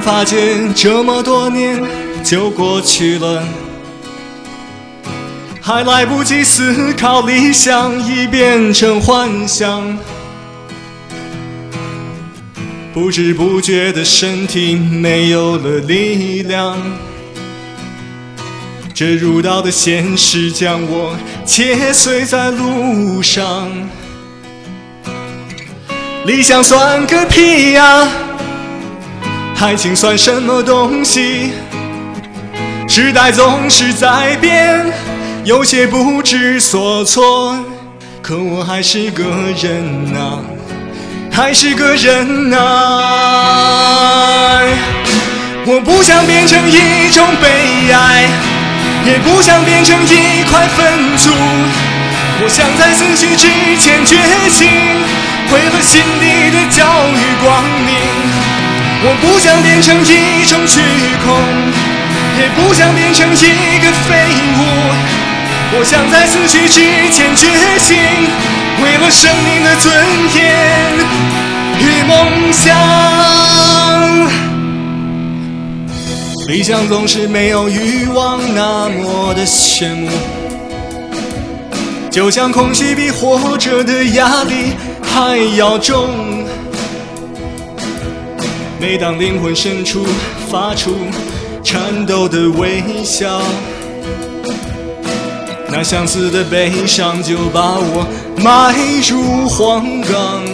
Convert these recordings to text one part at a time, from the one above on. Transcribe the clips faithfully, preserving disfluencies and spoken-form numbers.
发觉这么多年就过去了，还来不及思考，理想已变成幻想。不知不觉的身体没有了力量，这如刀的现实将我切碎在路上。理想算个屁呀，爱情算什么东西？时代总是在变，有些不知所措，可我还是个人啊，还是个人啊。我不想变成一种悲哀，也不想变成一块粪土，我想在死去之前觉醒，毁了心底的教育光明。我不想变成一种虚空，也不想变成一个废物，我想在死去之前觉醒，为了生命的尊严与梦想。理想总是没有欲望那么的炫目，就像空气比活着的压力还要重。每当灵魂深处发出颤抖的微笑，那相似的悲伤就把我埋入荒岗。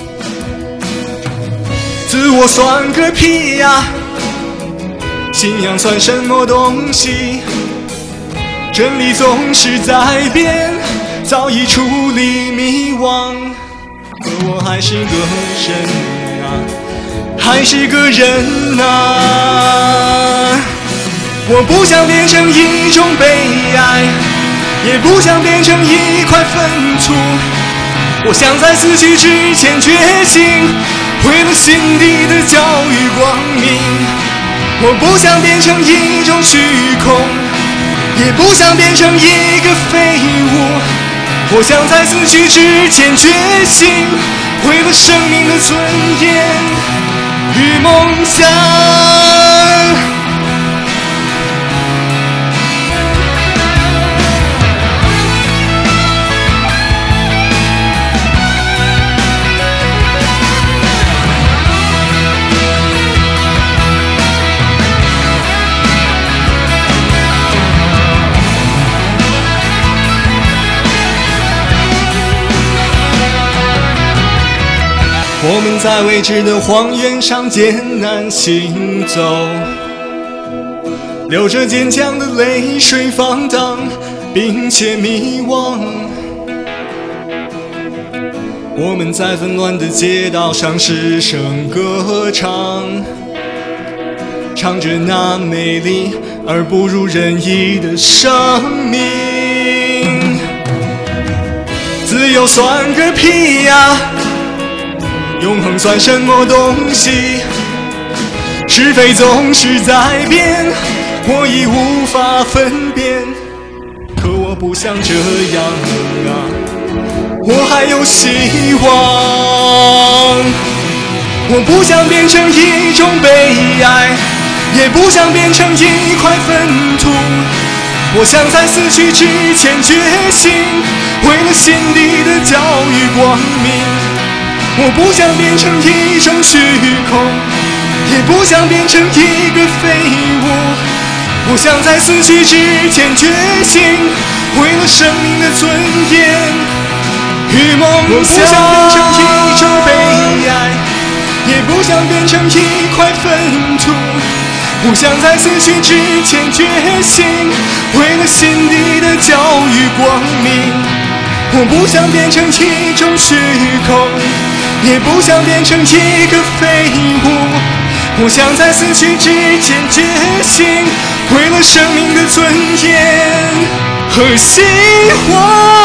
自我算个屁呀，信仰算什么东西？真理总是在变，早已处理迷惘，可我还是个人啊，还是个人啊。我不想变成一种悲哀，也不想变成一块粪土，我想在死去之前觉醒，毁了心底的教育光明。我不想变成一种虚空，也不想变成一个废物，我想在死去之前觉醒，毁了生命的尊严与梦想。我们在未知的荒原上艰难行走，流着坚强的泪水放荡，并且迷惘。我们在纷乱的街道上失声歌唱，唱着那美丽而不如人意的生命。自由算个屁呀，永恒算什么东西？是非总是在变，我已无法分辨。可我不想这样啊，我还有希望。我不想变成一种悲哀，也不想变成一块粪土，我想在死去之前觉醒，为了心底的教育光明。我不想变成一种虚空，也不想变成一个废物，我想在死去之前觉醒，为了生命的尊严与梦想。我不想变成一种悲哀，也不想变成一块粪土，我想在死去之前觉醒，为了心底的教育光明。我不想变成一种虚空，也不想变成一个废物，我想在死去之前觉醒，为了生命的尊严和希望。